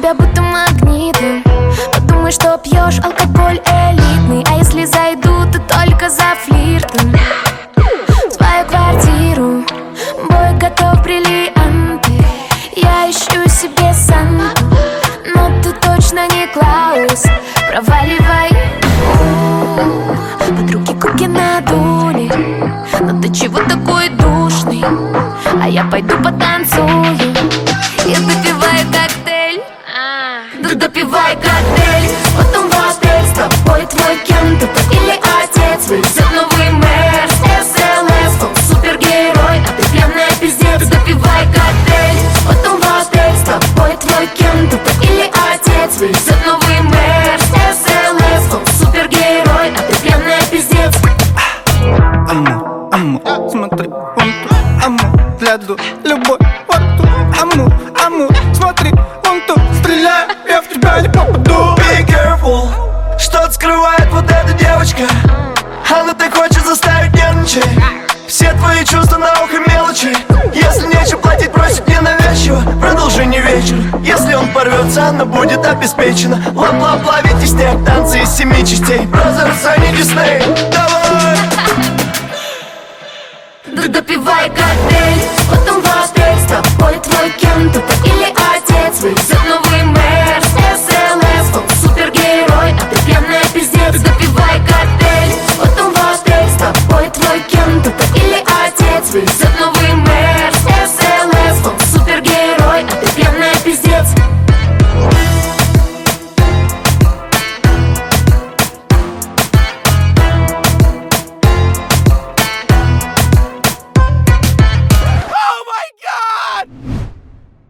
тебя будто магнитом. Подумай, что пьешь алкоголь элитный. А если зайду, то только за флиртом. В твою квартиру бой готов бриллианты. Я ищу себе Санту, но ты точно не Клаус. Проваливай. Подруги куки надули, но ты чего такой душный? А я пойду потанцую и допиваю коктейль. Да допивай коктейль, потом в отель. С тобой твой кем, кто-то или отец. Везет новый Мерс, СЛС. Он супергерой, а ты пьяная пиздец. Допивай коктейль, потом в отель. С тобой твой кем, кто-то или отец. Везет новый Мерс, СЛС. Он супергерой, а ты пьяная пиздец. Аму, аму, смотри, вон тут. Аму, гляду, любой, вот тут. Аму, аму, смотри, вон тут. Стреляю, я в тебя не попаду. Be careful, что-то скрывает вот эта девочка. Она так хочет заставить нервничать. Все твои чувства на ухо мелочи. Если нечем платить, просит ненавязчиво. Продолжение вечера. Если он порвется, она будет обеспечена. Ла-бла-бла, ведь и снег, танцы из 7 частей. Бразер, Санни, Дисней.